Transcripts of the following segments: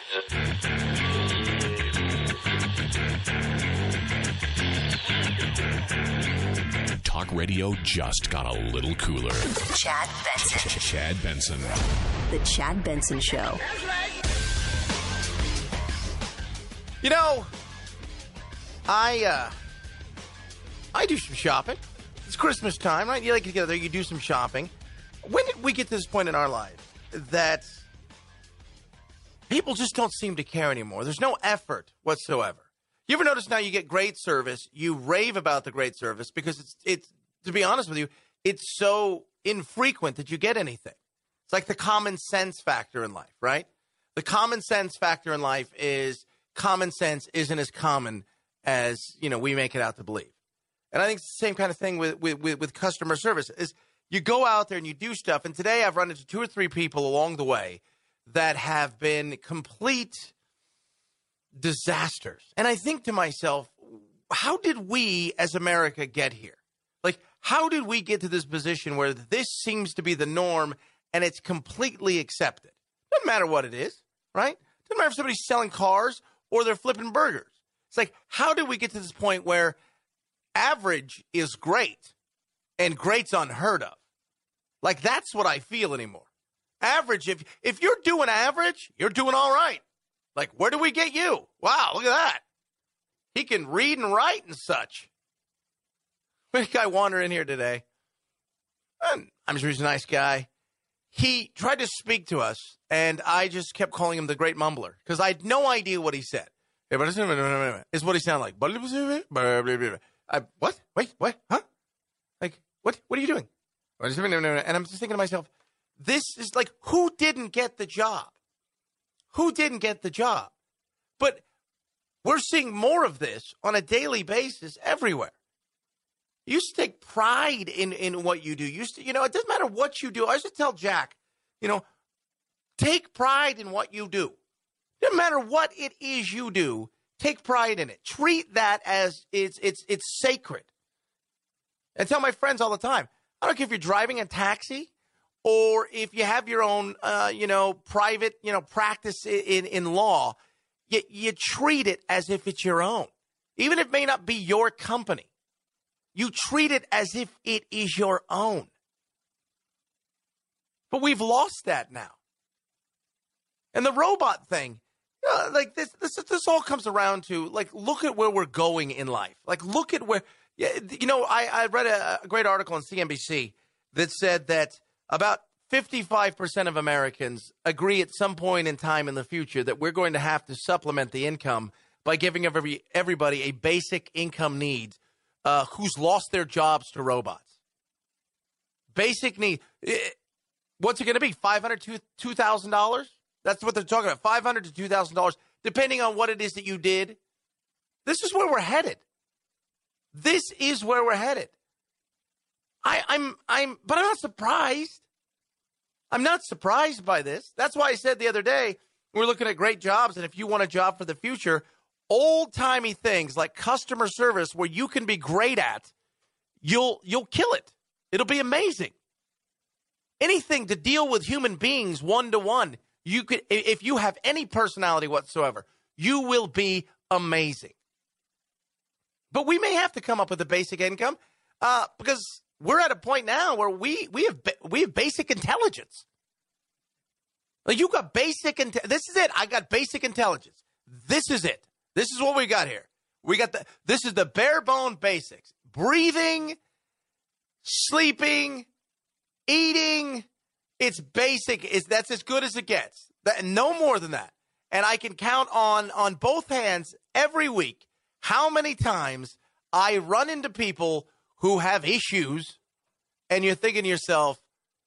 Talk radio just got a little cooler. Chad Benson. Chad Benson. The Chad Benson Show. You know, I do some shopping. It's Christmas time, right? You like to get out there, you do some shopping. When did we get to this point in our life that people just don't seem to care anymore? There's no effort whatsoever. You ever notice now you get great service, you rave about the great service because it's to be honest with you, it's so infrequent that you get anything. It's like the common sense factor in life, right? The common sense factor in life is common sense isn't as common as, we make it out to believe. And I think it's the same kind of thing with customer service is you go out there and you do stuff. And today I've run into 2 or 3 people along the way that have been complete disasters. And I think to myself, how did we as America get here? Like, how did we get to this position where this seems to be the norm and it's completely accepted? Doesn't matter what it is, right? Doesn't matter if somebody's selling cars or they're flipping burgers. It's like, how did we get to this point where average is great and great's unheard of? Like, that's what I feel anymore. Average, if you're doing average, you're doing all right. Like, where do we get you? Wow, look at that. He can read and write and such. We had a guy wander in here today. I'm sure he's a nice guy. He tried to speak to us, and I just kept calling him the great mumbler because I had no idea what he said. Is what he sounded like. What? Wait, what? Huh? Like, what are you doing? And I'm just thinking to myself, this is like, who didn't get the job? Who didn't get the job? But we're seeing more of this on a daily basis everywhere. You used to take pride in what you do. It doesn't matter what you do. I used to tell Jack, take pride in what you do. Doesn't matter what it is you do, take pride in it. Treat that as it's sacred. I tell my friends all the time, I don't care if you're driving a taxi or if you have your own, private, practice in law, you treat it as if it's your own. Even if it may not be your company, you treat it as if it is your own. But we've lost that now. And the robot thing, like this all comes around to, like, look at where we're going in life. Like, look at where, I read a great article on CNBC that said that about 55% of Americans agree at some point in time in the future that we're going to have to supplement the income by giving everybody a basic income needs who's lost their jobs to robots. Basic need. What's it going to be? $500 to $2,000? That's what they're talking about. $500 to $2,000, depending on what it is that you did. This is where we're headed. This is where we're headed. But I'm not surprised. I'm not surprised by this. That's why I said the other day, we're looking at great jobs, and if you want a job for the future, old-timey things like customer service where you can be great at, you'll kill it. It'll be amazing. Anything to deal with human beings one-to-one, you could, if you have any personality whatsoever, you will be amazing. But we may have to come up with a basic income because we're at a point now where we have basic intelligence. Like, you got basic this is it. I got basic intelligence. This is it. This is what we got here. This is the bare bone basics. Breathing, sleeping, eating. It's basic. That's as good as it gets. No more than that. And I can count on both hands every week how many times I run into people who have issues, and you're thinking to yourself,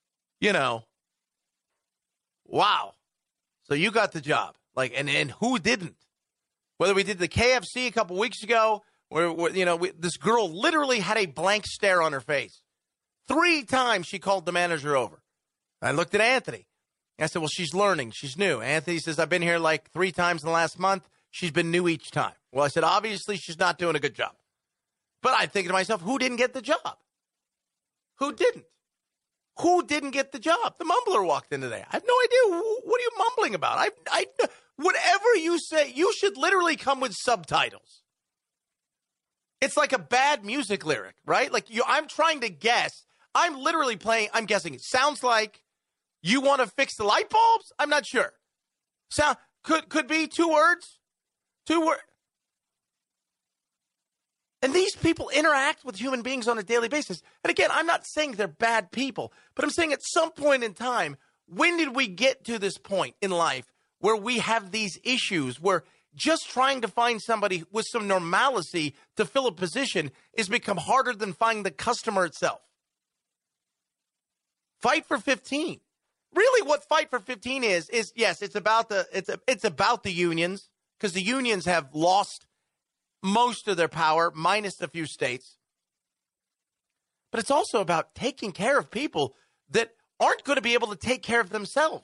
wow. So you got the job. Like, and who didn't? Whether we did the KFC a couple weeks ago, where this girl literally had a blank stare on her face. 3 times she called the manager over. I looked at Anthony. I said, well, she's learning. She's new. Anthony says, I've been here like 3 times in the last month. She's been new each time. Well, I said, obviously she's not doing a good job. But I'm thinking to myself, who didn't get the job? Who didn't? Who didn't get the job? The mumbler walked in today. I have no idea. What are you mumbling about? Whatever you say, you should literally come with subtitles. It's like a bad music lyric, right? Like I'm trying to guess. I'm literally playing. I'm guessing. It sounds like you want to fix the light bulbs. I'm not sure. Sound could be 2 words. 2 words. And these people interact with human beings on a daily basis. And again, I'm not saying they're bad people, but I'm saying at some point in time, when did we get to this point in life where we have these issues where just trying to find somebody with some normalcy to fill a position is become harder than finding the customer itself? Fight for 15. Really what Fight for 15 is yes, it's about the unions, because the unions have lost most of their power, minus a few states. But it's also about taking care of people that aren't going to be able to take care of themselves.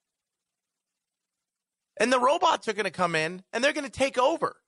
And the robots are going to come in, and they're going to take over.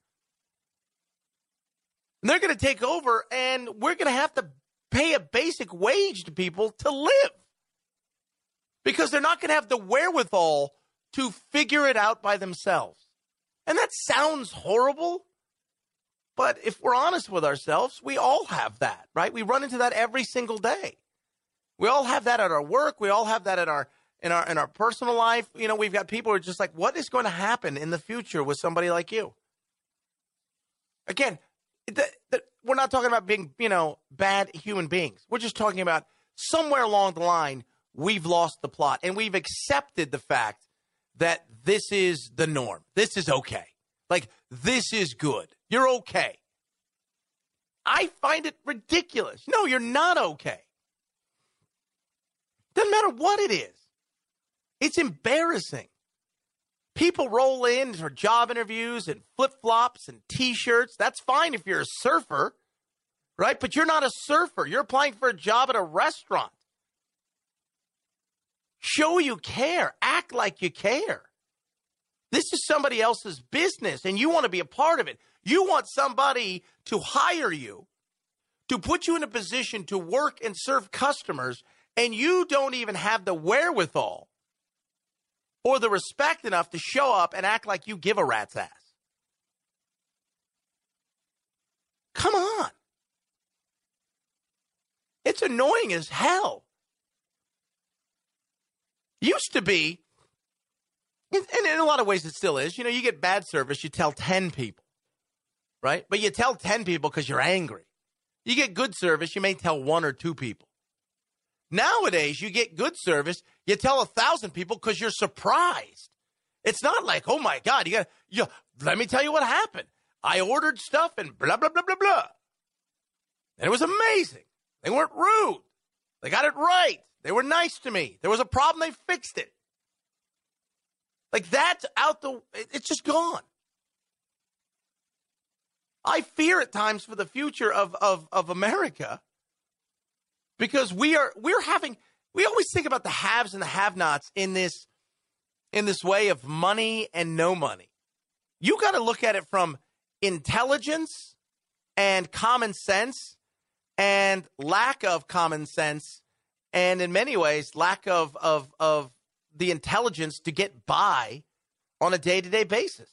And they're going to take over, and we're going to have to pay a basic wage to people to live. Because they're not going to have the wherewithal to figure it out by themselves. And that sounds horrible. But if we're honest with ourselves, we all have that, right? We run into that every single day. We all have that at our work. We all have that in our personal life. You know, we've got people who are just like, what is going to happen in the future with somebody like you? Again, we're not talking about being, bad human beings. We're just talking about somewhere along the line, we've lost the plot and we've accepted the fact that this is the norm. This is okay. Like, this is good. You're okay. I find it ridiculous. No, you're not okay. Doesn't matter what it is. It's embarrassing. People roll in for job interviews in flip-flops and T-shirts. That's fine if you're a surfer, right? But you're not a surfer. You're applying for a job at a restaurant. Show you care. Act like you care. This is somebody else's business, and you want to be a part of it. You want somebody to hire you, to put you in a position to work and serve customers, and you don't even have the wherewithal or the respect enough to show up and act like you give a rat's ass. Come on. It's annoying as hell. Used to be, and in a lot of ways it still is, you get bad service, you tell 10 people, right? But you tell 10 people because you're angry. You get good service, you may tell 1 or 2 people. Nowadays, you get good service, you tell 1,000 people because you're surprised. It's not like, oh my God, let me tell you what happened. I ordered stuff and blah, blah, blah, blah, blah. And it was amazing. They weren't rude. They got it right. They were nice to me. There was a problem, they fixed it. Like, that's it's just gone. I fear at times for the future of America, because we always think about the haves and the have-nots in this way of money and no money. You got to look at it from intelligence and common sense and lack of common sense, and in many ways, lack of the intelligence to get by on a day-to-day basis.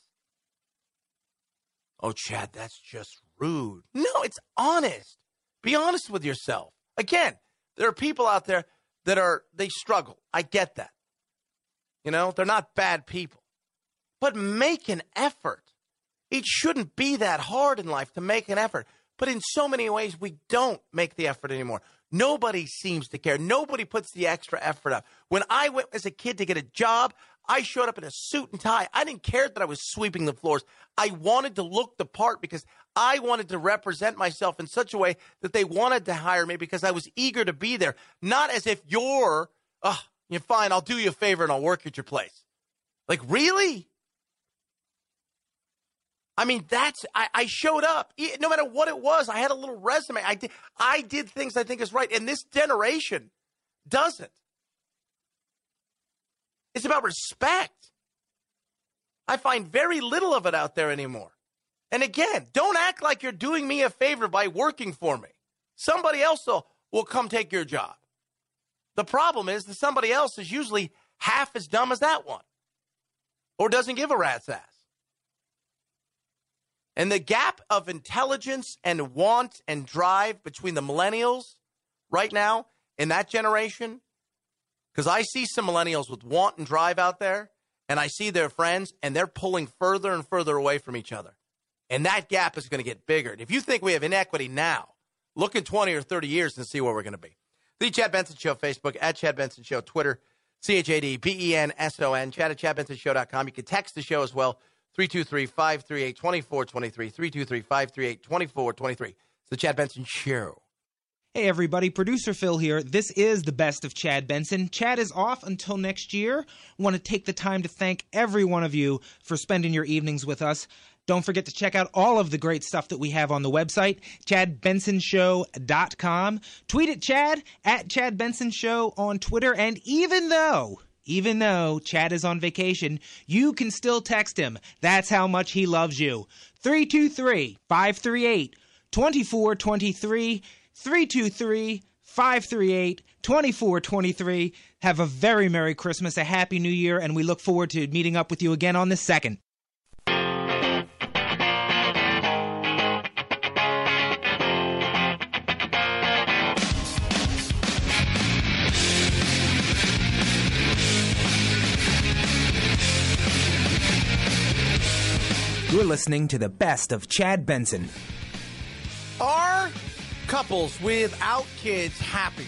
Oh, Chad, that's just rude. No, it's honest. Be honest with yourself. Again, there are people out there they struggle. I get that. They're not bad people. But make an effort. It shouldn't be that hard in life to make an effort. But in so many ways, we don't make the effort anymore. Nobody seems to care. Nobody puts the extra effort up. When I went as a kid to get a job, I showed up in a suit and tie. I didn't care that I was sweeping the floors. I wanted to look the part because I wanted to represent myself in such a way that they wanted to hire me because I was eager to be there. Not as if you're fine, I'll do you a favor and I'll work at your place. Like, really? I mean, I showed up. No matter what it was, I had a little resume. I did things I think is right. And this generation doesn't. It's about respect. I find very little of it out there anymore. And again, don't act like you're doing me a favor by working for me. Somebody else will come take your job. The problem is that somebody else is usually half as dumb as that one or doesn't give a rat's ass. And the gap of intelligence and want and drive between the millennials right now in that generation, because I see some millennials with want and drive out there, and I see their friends, and they're pulling further and further away from each other. And that gap is going to get bigger. And if you think we have inequity now, look in 20 or 30 years and see where we're going to be. The Chad Benson Show, Facebook, at Chad Benson Show, Twitter, ChadBenson, Chad at ChadBensonShow.com. You can text the show as well, 323-538-2423, 323-538-2423. It's the Chad Benson Show. Hey everybody, producer Phil here. This is the best of Chad Benson. Chad is off until next year. I want to take the time to thank every one of you for spending your evenings with us. Don't forget to check out all of the great stuff that we have on the website, ChadBensonShow.com. Tweet at Chad, at Chad Benson Show on Twitter. And even though Chad is on vacation, you can still text him. That's how much he loves you. 323-538-2423. 323-538-2423. Have a very Merry Christmas, a Happy New Year, and we look forward to meeting up with you again on the 2nd. You're listening to the best of Chad Benson. Are couples without kids happy?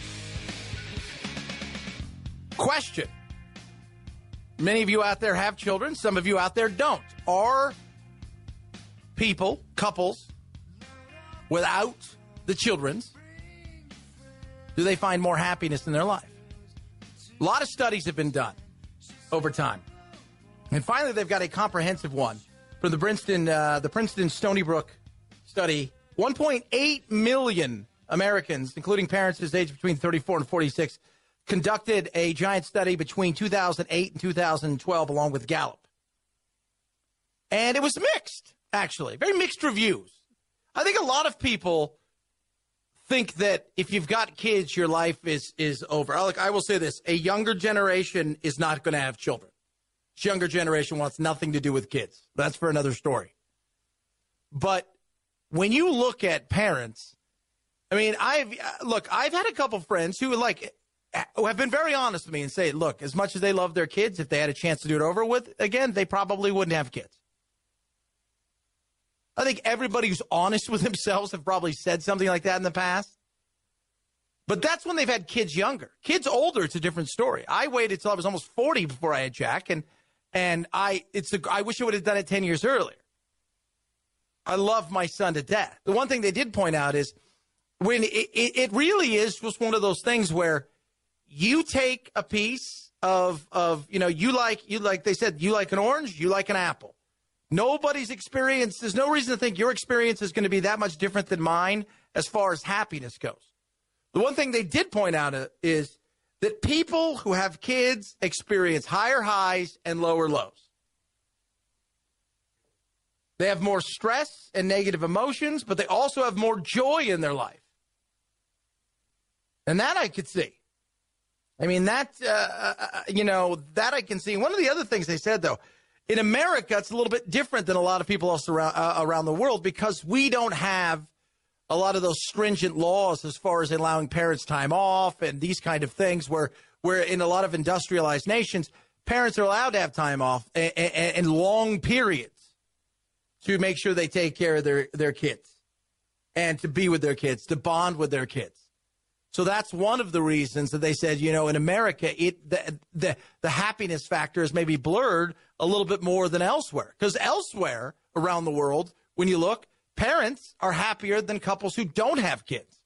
Question. Many of you out there have children. Some of you out there don't. Are couples, without the children's, do they find more happiness in their life? A lot of studies have been done over time. And finally, they've got a comprehensive one from the Princeton Stony Brook study. 1.8 million Americans, including parents aged between 34 and 46, conducted a giant study between 2008 and 2012, along with Gallup. And it was mixed, actually. Very mixed reviews. I think a lot of people think that if you've got kids, your life is over. Look, I will say this. A younger generation is not going to have children. This younger generation wants nothing to do with kids. That's for another story. But when you look at parents, I mean, I've had a couple friends who have been very honest with me and say, look, as much as they love their kids, if they had a chance to do it over with again, they probably wouldn't have kids. I think everybody who's honest with themselves have probably said something like that in the past. But that's when they've had kids younger. Kids older, it's a different story. I waited till I was almost 40 before I had Jack, and I wish I would have done it 10 years earlier. I love my son to death. The one thing they did point out is when it really is just one of those things where you take a piece of you like they said, you like an orange, you like an apple. Nobody's experience, there's no reason to think your experience is going to be that much different than mine as far as happiness goes. The one thing they did point out is that people who have kids experience higher highs and lower lows. They have more stress and negative emotions, but they also have more joy in their life. And that I could see. I mean, that I can see. One of the other things they said, though, in America, it's a little bit different than a lot of people else around the world because we don't have a lot of those stringent laws as far as allowing parents time off and these kind of things where in a lot of industrialized nations, parents are allowed to have time off and long periods to make sure they take care of their kids and to be with their kids, to bond with their kids. So that's one of the reasons that they said, in America, the happiness factor is maybe blurred a little bit more than elsewhere. Because elsewhere around the world, when you look, parents are happier than couples who don't have kids.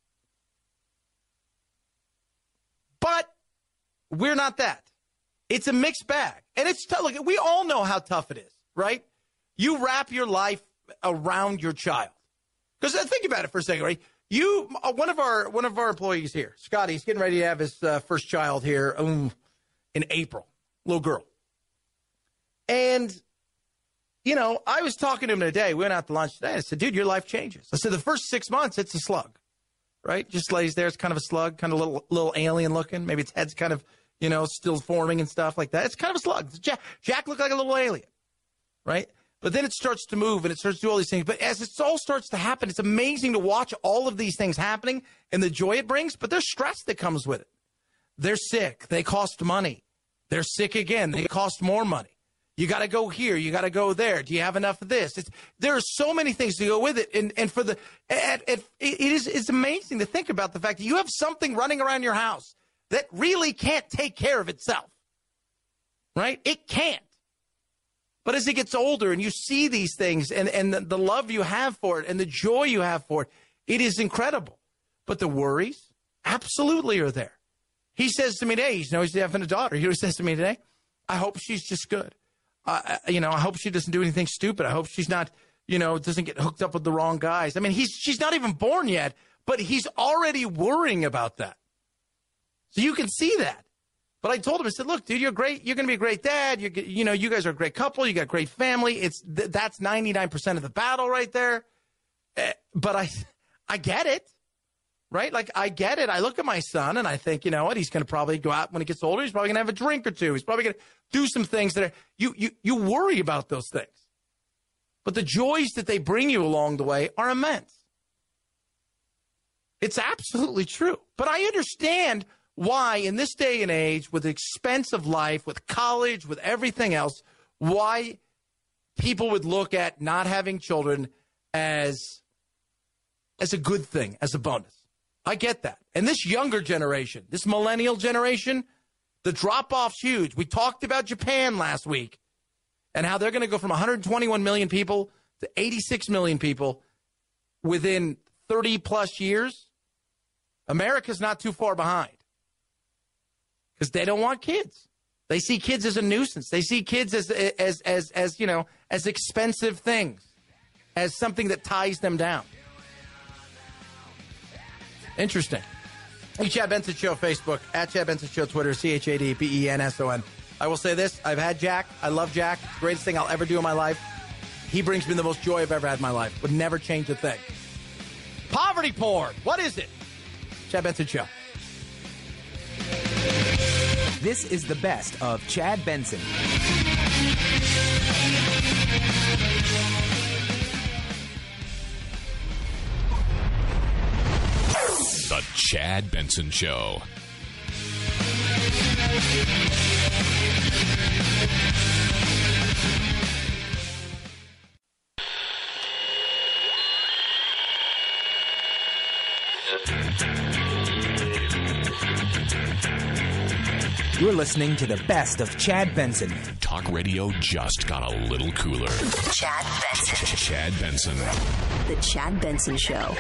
But we're not that. It's a mixed bag. And it's tough. Look, we all know how tough it is, right? You wrap your life around your child. Because think about it for a second, right? One of our employees here, Scotty, he's getting ready to have his first child here in April, little girl. And, I was talking to him today. We went out to lunch today. I said, dude, your life changes. I said, the first 6 months, it's a slug. right? Just lays there. It's kind of a slug, kind of little alien looking. Maybe its head's kind of, still forming and stuff like that. It's kind of a slug. Jack looked like a little alien, right? But then it starts to move and it starts to do all these things. But as it all starts to happen, it's amazing to watch all of these things happening and the joy it brings. But there's stress that comes with it. They're sick. They cost money. They're sick again. They cost more money. You got to go here. You got to go there. Do you have enough of this? There are so many things to go with it. And for it's amazing to think about the fact that you have something running around your house that really can't take care of itself, right? It can't. But as it gets older and you see these things and the love you have for it and the joy you have for it, it is incredible. But the worries absolutely are there. He says to me today, he's having a daughter. He says to me today, I hope she's just good. I hope she doesn't do anything stupid. I hope she's not, doesn't get hooked up with the wrong guys. I mean, she's not even born yet, but he's already worrying about that. So you can see that. But I told him, I said, look, dude, you're great. You're going to be a great dad. You guys are a great couple. You got a great family. That's 99% of the battle right there. But I get it. Right? Like, I get it. I look at my son and I think, you know what? He's going to probably go out when he gets older. He's probably going to have a drink or two. He's probably going to do some things that are, you worry about those things. But the joys that they bring you along the way are immense. It's absolutely true. But I understand why in this day and age, with the expense of life, with college, with everything else, why people would look at not having children as a good thing, as a bonus. I get that. And this younger generation, this millennial generation, the drop-off's huge. We talked about Japan last week and how they're going to go from 121 million people to 86 million people within 30-plus years. America's not too far behind because they don't want kids. They see kids as a nuisance. They see kids as expensive things, as something that ties them down. Interesting. Hey, Chad Benson Show, Facebook, at Chad Benson Show, Twitter, ChadBenson. I will say this. I've had Jack. I love Jack. It's the greatest thing I'll ever do in my life. He brings me the most joy I've ever had in my life. Would never change a thing. Poverty porn. What is it? Chad Benson Show. This is the best of Chad Benson. The Chad Benson Show. You're listening to the best of Chad Benson. Talk radio just got a little cooler. Chad Benson. Chad Benson. The Chad Benson Show.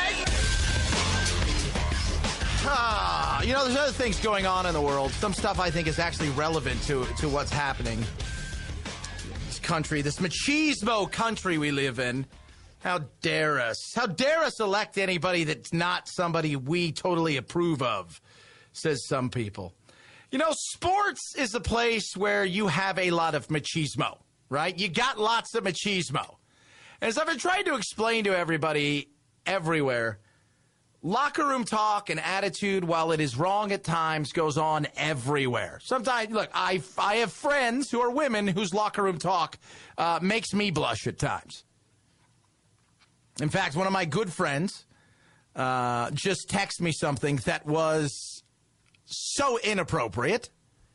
There's other things going on in the world. Some stuff I think is actually relevant to what's happening. This country, this machismo country we live in. How dare us? How dare us elect anybody that's not somebody we totally approve of, says some people. Sports is a place where you have a lot of machismo, right? You got lots of machismo. And as I've been trying to explain to everybody everywhere, locker room talk and attitude, while it is wrong at times, goes on everywhere. Sometimes, look, I have friends who are women whose locker room talk makes me blush at times. In fact, one of my good friends just texted me something that was so inappropriate.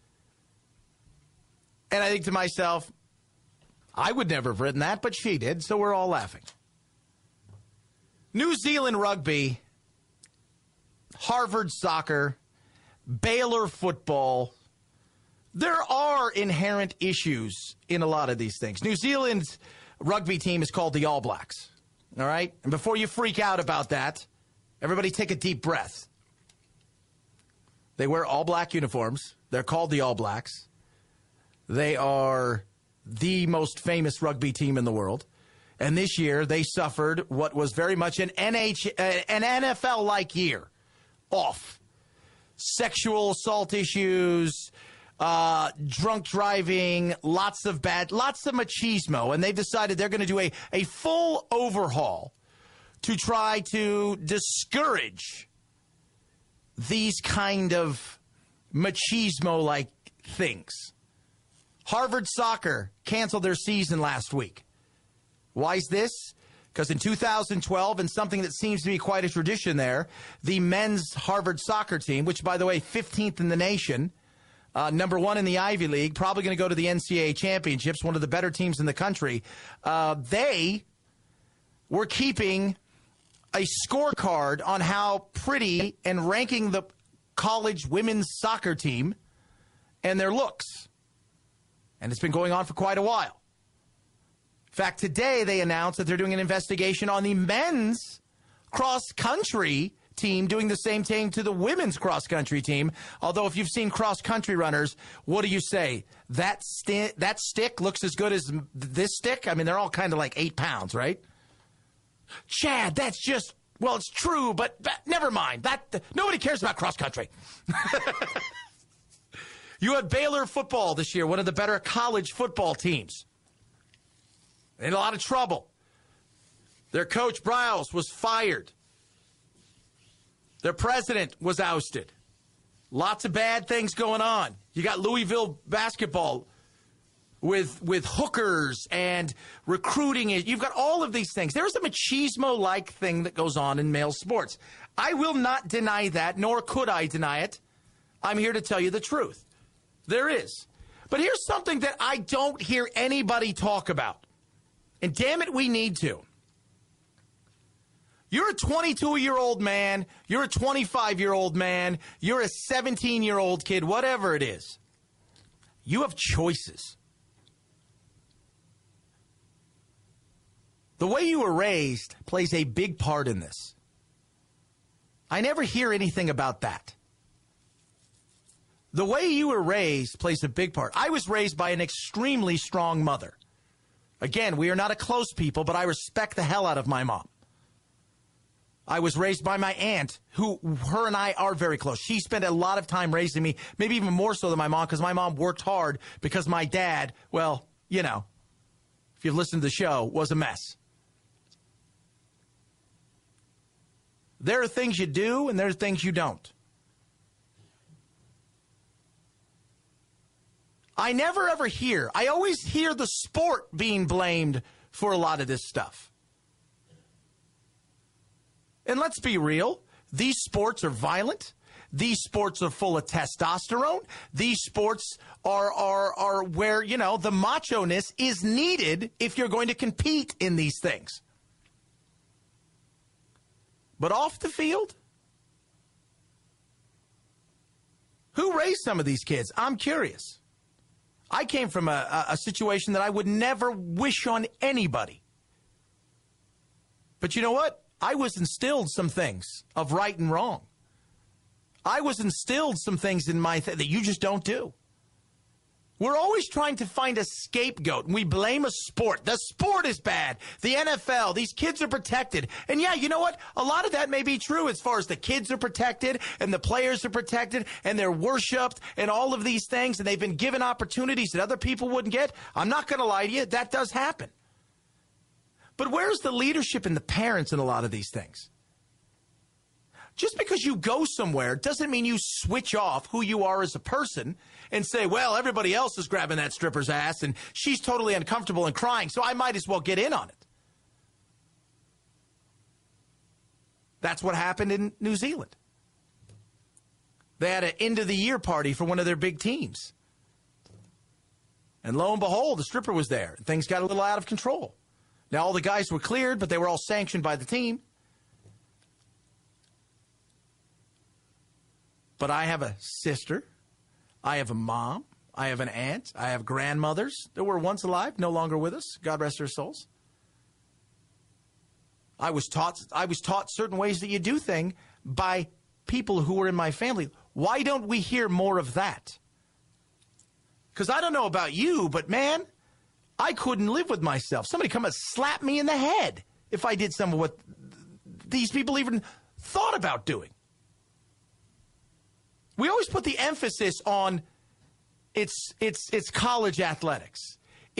And I think to myself, I would never have written that, but she did, so we're all laughing. New Zealand rugby, Harvard soccer, Baylor football. There are inherent issues in a lot of these things. New Zealand's rugby team is called the All Blacks. All right? And before you freak out about that, everybody take a deep breath. They wear all black uniforms. They're called the All Blacks. They are the most famous rugby team in the world. And this year, they suffered what was very much an NFL-like year. Off. Sexual assault issues, drunk driving, lots of machismo. And they've decided they're going to do a full overhaul to try to discourage these kind of machismo-like things. Harvard soccer canceled their season last week. Why is this? Because in 2012, and something that seems to be quite a tradition there, the men's Harvard soccer team, which, by the way, 15th in the nation, number one in the Ivy League, probably going to go to the NCAA championships, one of the better teams in the country, they were keeping a scorecard on how pretty and ranking the college women's soccer team and their looks. And it's been going on for quite a while. In fact, today they announced that they're doing an investigation on the men's cross-country team doing the same thing to the women's cross-country team. Although if you've seen cross-country runners, what do you say? That stick looks as good as this stick? I mean, they're all kind of like 8 pounds, right? Chad, that's just, well, it's true, but never mind. Nobody cares about cross-country. You had Baylor football this year, one of the better college football teams. In a lot of trouble. Their coach, Briles, was fired. Their president was ousted. Lots of bad things going on. You got Louisville basketball with hookers and recruiting. You've got all of these things. There's a machismo-like thing that goes on in male sports. I will not deny that, nor could I deny it. I'm here to tell you the truth. There is. But here's something that I don't hear anybody talk about. And damn it, we need to. You're a 22-year-old man. You're a 25-year-old man. You're a 17-year-old kid, whatever it is. You have choices. The way you were raised plays a big part in this. I never hear anything about that. The way you were raised plays a big part. I was raised by an extremely strong mother. Again, we are not a close people, but I respect the hell out of my mom. I was raised by my aunt, her and I are very close. She spent a lot of time raising me, maybe even more so than my mom, because my mom worked hard because my dad, well, you know, if you've listened to the show, was a mess. There are things you do, and there are things you don't. I never ever hear, I always hear the sport being blamed for a lot of this stuff. And let's be real, these sports are violent. These sports are full of testosterone. These sports are where, you know, the macho-ness is needed if you're going to compete in these things. But off the field, who raised some of these kids? I'm curious. I came from a situation that I would never wish on anybody. But you know what? I was instilled some things of right and wrong. I was instilled some things in my that you just don't do. We're always trying to find a scapegoat, and we blame a sport. The sport is bad. The NFL, these kids are protected. And yeah, you know what? A lot of that may be true as far as the kids are protected and the players are protected and they're worshipped and all of these things, and they've been given opportunities that other people wouldn't get. I'm not going to lie to you. That does happen. But where's the leadership and the parents in a lot of these things? Just because you go somewhere doesn't mean you switch off who you are as a person and say, well, everybody else is grabbing that stripper's ass and she's totally uncomfortable and crying, so I might as well get in on it. That's what happened in New Zealand. They had an end-of-the-year party for one of their big teams. And lo and behold, the stripper was there. Things got a little out of control. Now, all the guys were cleared, but they were all sanctioned by the team. But I have a sister, I have a mom, I have an aunt, I have grandmothers that were once alive, no longer with us. God rest their souls. I was taught certain ways that you do things by people who were in my family. Why don't we hear more of that? Because I don't know about you, but man, I couldn't live with myself. Somebody come and slap me in the head if I did some of what these people even thought about doing. We always put the emphasis on it's college athletics.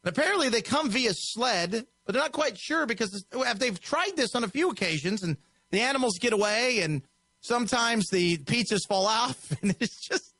Apparently, they come via sled, but they're not quite sure because they've tried this on a few occasions, and the animals get away, and sometimes the pizzas fall off, and it's just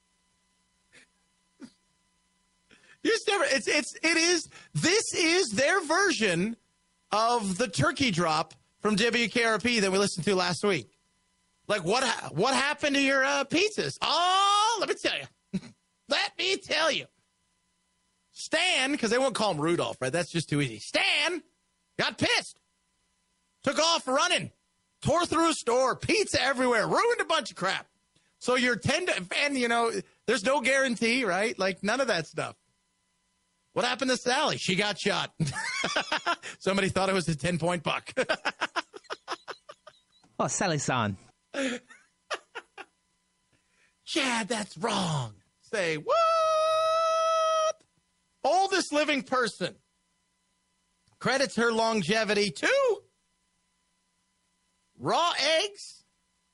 this is their version of the turkey drop from WKRP that we listened to last week. Like, what happened to your pizzas? Oh, let me tell you. Let me tell you. Stan, because they won't call him Rudolph, right? That's just too easy. Stan got pissed. Took off running. Tore through a store. Pizza everywhere. Ruined a bunch of crap. So you're and, there's no guarantee, right? Like, none of that stuff. What happened to Sally? She got shot. Somebody thought it was a 10-point buck. Oh, Sally-san. Chad, that's wrong. Say, what? Oldest living person credits her longevity to raw eggs,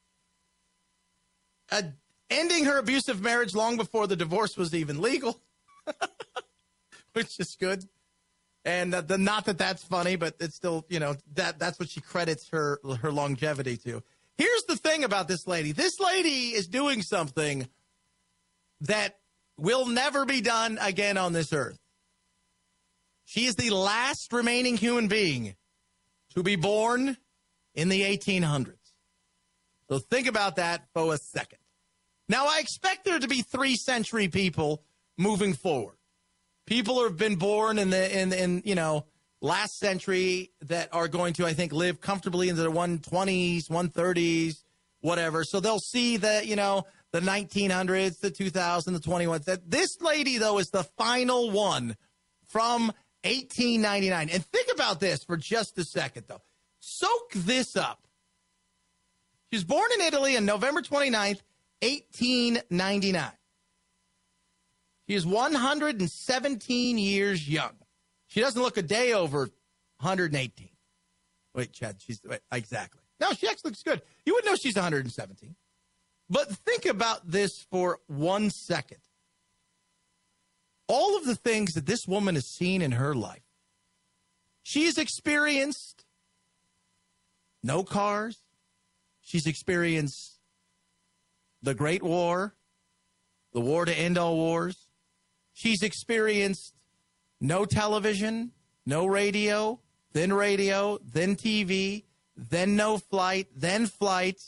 ending her abusive marriage long before the divorce was even legal, which is good. And not that that's funny, but it's still, that's what she credits her longevity to. Here's the thing about this lady. This lady is doing something that will never be done again on this earth. She is the last remaining human being to be born in the 1800s. So think about that for a second. Now, I expect there to be 3-century people moving forward. People have been born in the last century that are going to, I think, live comfortably into the 120s, 130s, whatever. So they'll see the 1900s, the 2000s, the 21s. This lady, though, is the final one from 1899. And think about this for just a second, though. Soak this up. She was born in Italy on November 29th, 1899. She is 117 years young. She doesn't look a day over 118. Wait, Chad, exactly. No, she actually looks good. You would know she's 117. But think about this for 1 second. All of the things that this woman has seen in her life. She's experienced no cars. She's experienced the Great War, the war to end all wars. She's experienced no television, no radio, then TV, then no flight, then flight.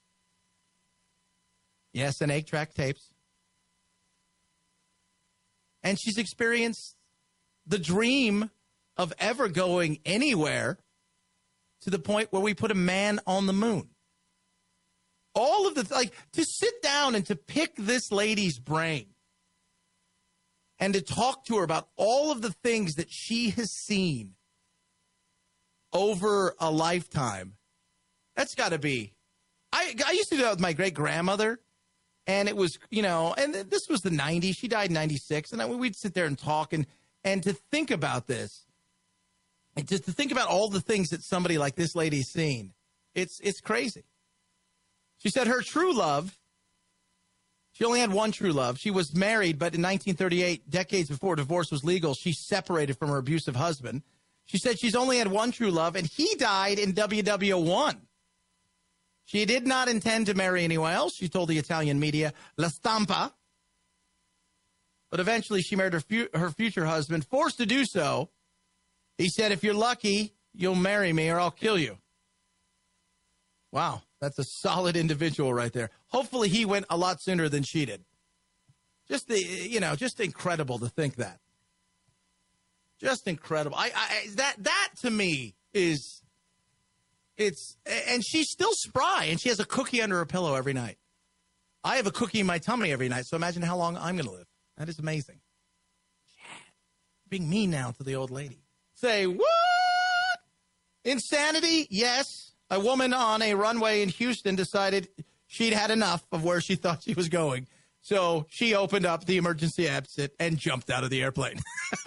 Yes, and 8-track tapes. And she's experienced the dream of ever going anywhere to the point where we put a man on the moon. All of to sit down and to pick this lady's brain and to talk to her about all of the things that she has seen over a lifetime, that's got to be. I used to do that with my great-grandmother, and it was, and this was the 90s. She died in 96, and we'd sit there and talk, and to think about this, and just to think about all the things that somebody like this lady's seen, it's crazy. She said her true love, she only had one true love. She was married, but in 1938, decades before divorce was legal, she separated from her abusive husband. She said she's only had one true love, and he died in WW1. She did not intend to marry anyone else, she told the Italian media, La Stampa. But eventually she married her future husband, forced to do so. He said, if you're lucky, you'll marry me or I'll kill you. Wow, that's a solid individual right there. Hopefully he went a lot sooner than she did. Just just incredible to think that. Just incredible. That to me is, and she's still spry, and she has a cookie under her pillow every night. I have a cookie in my tummy every night, so imagine how long I'm going to live. That is amazing. Yeah. Being mean now to the old lady. Say, what? Insanity? Yes. A woman on a runway in Houston decided she'd had enough of where she thought she was going. So she opened up the emergency exit and jumped out of the airplane.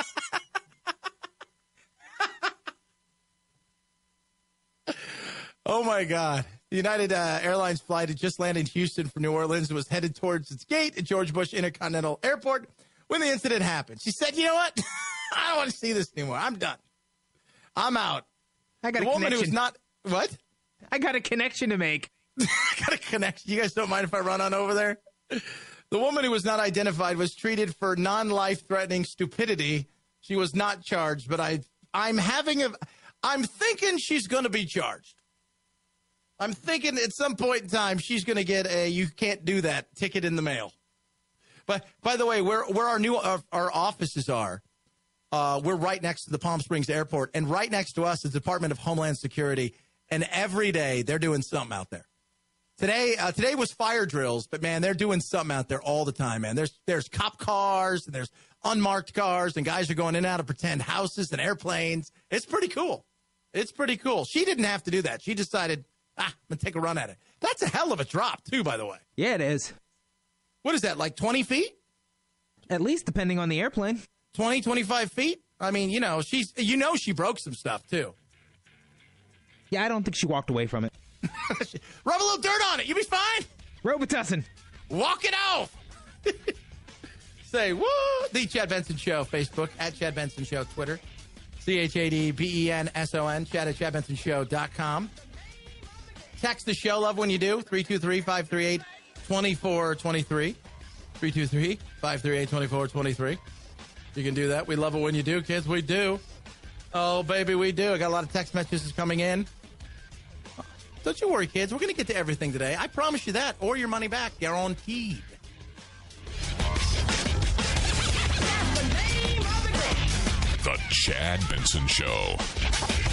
Oh, my God. The United Airlines flight had just landed in Houston from New Orleans and was headed towards its gate at George Bush Intercontinental Airport when the incident happened. She said, you know what? I don't want to see this anymore. I'm done. I'm out. I got The a woman connection. who's not what? I got a connection to make. I got a connection. You guys don't mind if I run on over there? The woman who was not identified was treated for non-life-threatening stupidity. She was not charged, but I'm thinking she's going to be charged. I'm thinking at some point in time she's going to get a "you can't do that" ticket in the mail. But by the way, where our offices are, we're right next to the Palm Springs Airport, and right next to us is the Department of Homeland Security. And every day they're doing something out there. Today was fire drills, but man, they're doing something out there all the time, man. There's cop cars and there's unmarked cars, and guys are going in and out of pretend houses and airplanes. It's pretty cool. It's pretty cool. She didn't have to do that. She decided, I'm going to take a run at it. That's a hell of a drop, too, by the way. Yeah, it is. What is that, like 20 feet? At least depending on the airplane. 20, 25 feet? I mean, she broke some stuff, too. Yeah, I don't think she walked away from it. Rub a little dirt on it. You'll be fine. Robitussin. Walk it off. Say, woo. The Chad Benson Show, Facebook, at Chad Benson Show, Twitter, ChadBenson, Chad at ChadBensonShow.com. Text the show, love when you do, 323-538-2423. 323-538-2423. You can do that. We love it when you do, kids. We do. Oh, baby, we do. I got a lot of text messages coming in. Don't you worry, kids. We're going to get to everything today. I promise you that. Or your money back. Guaranteed. The Chad Benson Show.